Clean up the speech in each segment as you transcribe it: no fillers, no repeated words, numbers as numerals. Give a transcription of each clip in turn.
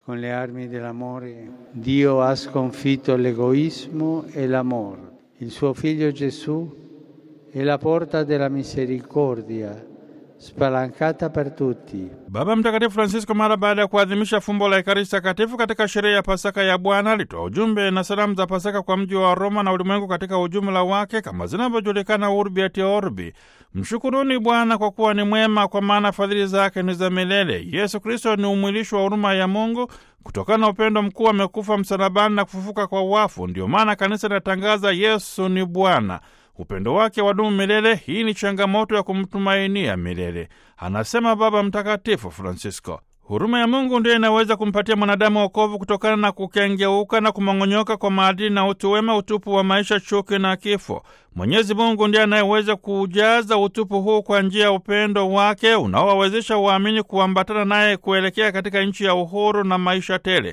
Con le armi dell'amore Dio ha sconfitto l'egoismo e l'amore. Il suo figlio Gesù è la porta della misericordia spalancata per tutti. Baba Mtakatifu Francisco mara baada ya kuadhimisha fumbo la Ekaristi Takatifu katika sherehe ya Pasaka ya Bwana alitoa ujumbe na salamu za Pasaka kwa mji wa Roma na ulimwengu katika ujumla wake kama zinavyojulikana Urbi et Orbi. Mshukuruni Bwana kwa kuwa ni mwema, kwa maana fadhili zake ni za milele. Yesu Kristo ni umwilisho wa huruma ya Mungu. Kutokana na upendo mkuu amekufa msalabani na kufufuka kwa wafu. Ndio maana kanisa linatangaza Yesu ni Bwana. Upendo wake wadumu milele. Hii ni changamoto ya kumtumainia milele, anasema Baba Mtakatifu Francisco. Huruma ya Mungu ndiyo inaweza kumpatia mwanadamu wokovu kutokana na kukengeuka na kumong'onyoka kwa maadili na utu wema, utupu wa maisha, chuki na kifo. Mwenyezi Mungu ndiye anayeweza kujaza utupu huu kwa njia ya upendo wake unaowawezesha waamini kuambatana naye kuelekea katika nchi ya uhuru na maisha tele.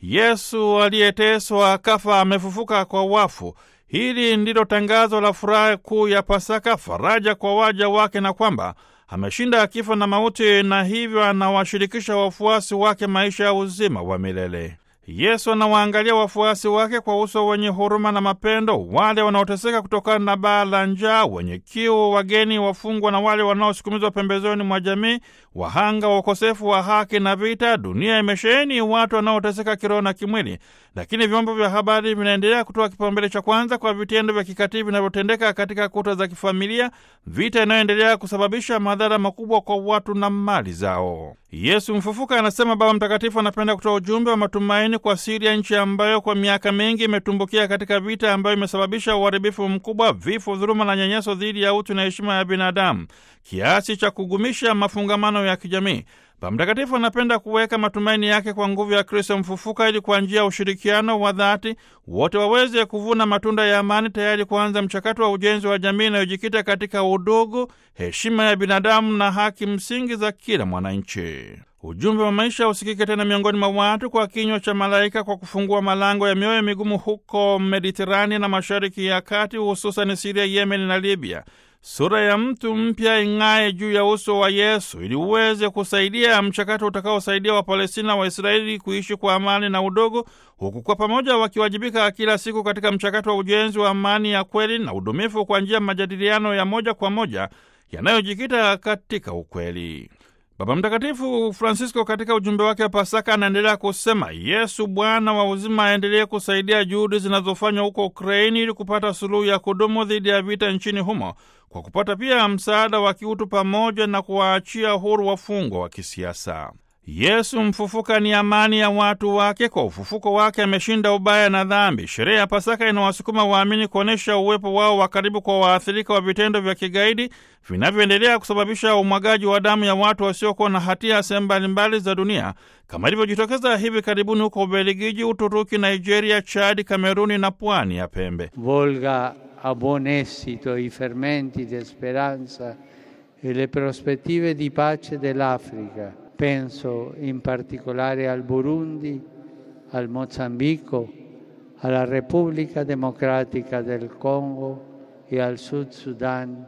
Yesu aliyeteswa akafa amefufuka kwa wafu. Hili ndilo tangazo la furaha kuu ya Pasaka, faraja kwa waja wake, na kwamba ameshinda kifo na mauti, na hivyo anawashirikisha wafuasi wake maisha ya uzima wa milele. Yesu anawaangalia wafuasi wake kwa uso wenye huruma na mapendo, wale wanaoteseka kutokana na baa la njaa, wenye kiu, wageni, wafungwa na wale wanaosukumizwa pembezoni mwa jamii, wahanga wa ukosefu wa haki na vita. Dunia imesheheni watu wanaoteseka kiroho na kimwili, lakini vyombo vya habari vinaendelea kutoa kipaumbele cha kwanza kwa vitendo vya kikatili vinavyotendeka katika kuta za kifamilia, vita inayoendelea kusababisha madhara makubwa kwa watu na mali zao. Yesu mfufuka, anasema Baba Mtakatifu, anapenda kutoa ujumbe wa matumaini kwa Siria, nchi ambayo kwa miaka mingi imetumbukia katika vita ambayo imesababisha uharibifu mkubwa, vifo, dhuluma na nyanyaso dhidi ya utu na heshima ya binadamu, kiasi cha kugumisha mafungamano ya kijamii. Baba Mtakatifu anapenda kuweka matumaini yake kwa nguvu ya Kristo mfufuka, ili kwa njia ya ushirikiano wa dhati wote waweze kuvuna matunda ya amani, tayari kuanza mchakato wa ujenzi wa jamii inayojikita katika udugu, heshima ya binadamu na haki msingi za kila mwananchi. Ujumbe wa maisha usikike tena miongoni mwa watu kwa kinywa cha malaika, kwa kufungua malango ya mioyo migumu huko Mediterania na Mashariki ya Kati, hususan Siria, Yemen na Libya. Sura ya mtu mpya ing'ae juu ya uso wa Yesu ili uweze kusaidia mchakato utakaosaidia Wapalestina wa Israeli kuishi kwa amani na udogo, huku kwa pamoja wakiwajibika kila siku katika mchakato wa ujenzi wa amani ya kweli na udumifu kwa njia ya majadiliano ya moja kwa moja yanayojikita katika ukweli. Baba Mtakatifu Francisco katika ujumbe wake wa Pasaka anaendelea kusema Yesu Bwana wa uzima aendelee kusaidia juhudi zinazofanywa huko Ukraini ili kupata suluhu ya kudumu dhidi ya vita nchini humo, kwa kupata pia msaada wa kiutu pamoja na kuwaachia huru wafungwa wa kisiasa. Yesu mfufuka ni amani ya watu wake. Kwa ufufuko wake ameshinda ubaya na dhambi. Sherehe ya Pasaka inawasukuma waamini kuonyesha uwepo wao wa karibu kwa waathirika wa vitendo vya kigaidi vinavyoendelea kusababisha umwagaji wa damu ya watu wasiokuwa na hatia sehemu mbalimbali za dunia, kama ilivyojitokeza hivi karibuni huko Ubelgiji, Uturuki, Nigeria, Chadi, Kameruni na pwani ya Pembe. Volga a buon esito i fermenti di speranza e le prospettive di pace dell'Africa. Penso in particolare al Burundi, al Mozambico, alla Repubblica Democratica del Congo e al Sud Sudan,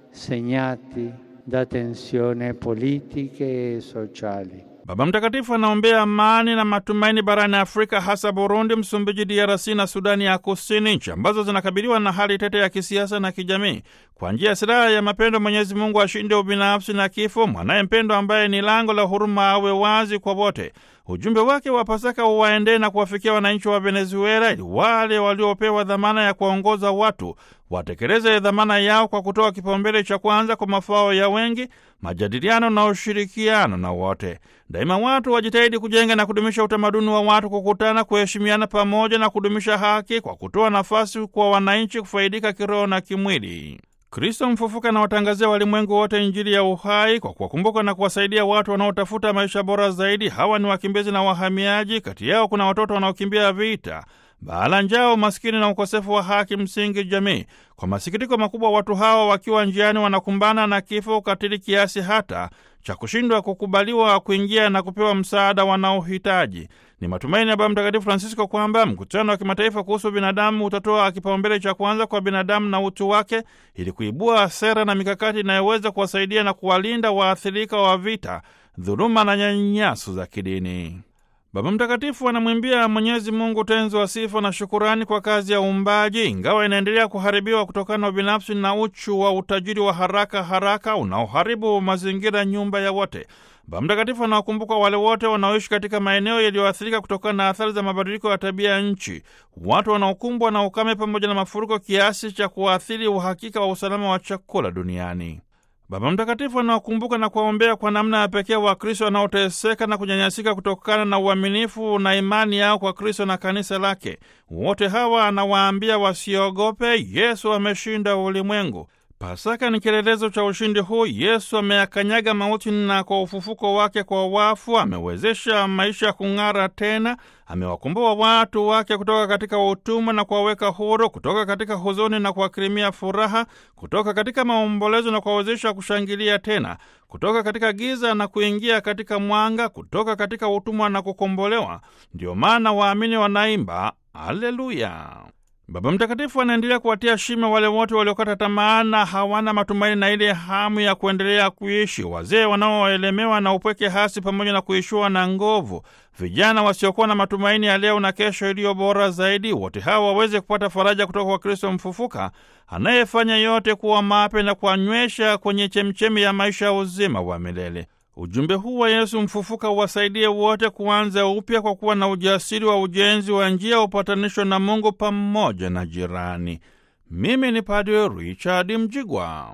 segnati da tensioni politiche e sociali. Baba Mtakatifu anaombea amani na matumaini barani Afrika, hasa Burundi, Msumbiji, DRC na Sudani ya Kusini, nchi ambazo zinakabiliwa na hali tete ya kisiasa na kijamii. Kwa njia ya silaha ya mapendo, Mwenyezi Mungu ashinde ubinafsi na kifo, mwanaye mpendwa ambaye ni lango la huruma awe wazi kwa wote. Ujumbe wake wa Pasaka uwaendee na kuwafikia wananchi wa Venezuela, ili wale waliopewa dhamana ya kuwaongoza watu watekeleze dhamana yao kwa kutoa kipaumbele cha kwanza kwa mafao ya wengi, majadiliano na ushirikiano na wote. Daima watu wajitahidi kujenga na kudumisha utamaduni wa watu kukutana, kuheshimiana pamoja na kudumisha haki, kwa kutoa nafasi kwa wananchi kufaidika kiroho na kimwili. Kristo mfufuka na watangazia walimwengu wote Injili ya uhai, kwa kuwakumbuka na kuwasaidia watu wanaotafuta maisha bora zaidi. Hawa ni wakimbizi na wahamiaji. Kati yao kuna watoto wanaokimbia vita, baa la njaa, umaskini na ukosefu wa haki msingi jamii. Kwa masikitiko makubwa, watu hawa wakiwa njiani wanakumbana na kifo, ukatili kiasi hata cha kushindwa kukubaliwa kuingia na kupewa msaada wanaohitaji. Ni matumaini ya Baba Mtakatifu Francisco kwamba mkutano wa kimataifa kuhusu binadamu utatoa kipaumbele cha kwanza kwa binadamu na utu wake, ili kuibua sera na mikakati inayoweza kuwasaidia na kuwalinda waathirika wa vita, dhuluma na nyanyaso za kidini. Baba Mtakatifu anamwimbia Mwenyezi Mungu tenzi wa sifa na shukurani kwa kazi ya uumbaji, ingawa inaendelea kuharibiwa kutokana na ubinafsi na uchu wa utajiri wa haraka unaoharibu mazingira, nyumba ya wote. Baba Mtakatifu anawakumbuka wale wote wanaoishi katika maeneo yaliyoathirika kutokana na athari za mabadiliko ya tabia ya nchi, watu wanaokumbwa na ukame pamoja na mafuriko kiasi cha kuathiri uhakika wa usalama wa chakula duniani. Baba Mtakatifu anawakumbuka na kuwaombea kwa namna ya pekee Wakristo wanaoteseka na kunyanyasika kutokana na uaminifu na imani yao kwa Kristo na kanisa lake. Wote hawa anawaambia wasiogope, Yesu ameshinda ulimwengu. Pasaka ni kielelezo cha ushindi huu. Yesu ameyakanyaga mauti na kwa ufufuko wake kwa wafu amewezesha maisha kung'ara tena. Amewakomboa watu wake kutoka katika utumwa na kuwaweka huru, kutoka katika huzuni na kuwakirimia furaha, kutoka katika maombolezo na kuwawezesha kushangilia tena, kutoka katika giza na kuingia katika mwanga, kutoka katika utumwa na kukombolewa. Ndio maana waamini wanaimba haleluya. Baba Mtakatifu anaendelea kuwatia shime wale wote waliokata tamaa na hawana matumaini na ile hamu ya kuendelea kuishi, wazee wanaoelemewa na upweke hasi pamoja na kuishiwa na nguvu, vijana wasiokuwa na matumaini ya leo na kesho iliyo bora zaidi. Wote hawa waweze kupata faraja kutoka kwa Kristo mfufuka anayefanya yote kuwa mapya na kuanywesha kwenye chemchemi ya maisha ya uzima wa milele. Ujumbe huu wa Yesu mfufuka uwasaidie wote kuanza upya kwa kuwa na ujasiri wa ujenzi wa njia ya upatanisho na Mungu pamoja na jirani. Mimi ni Padre Richard Mjigwa.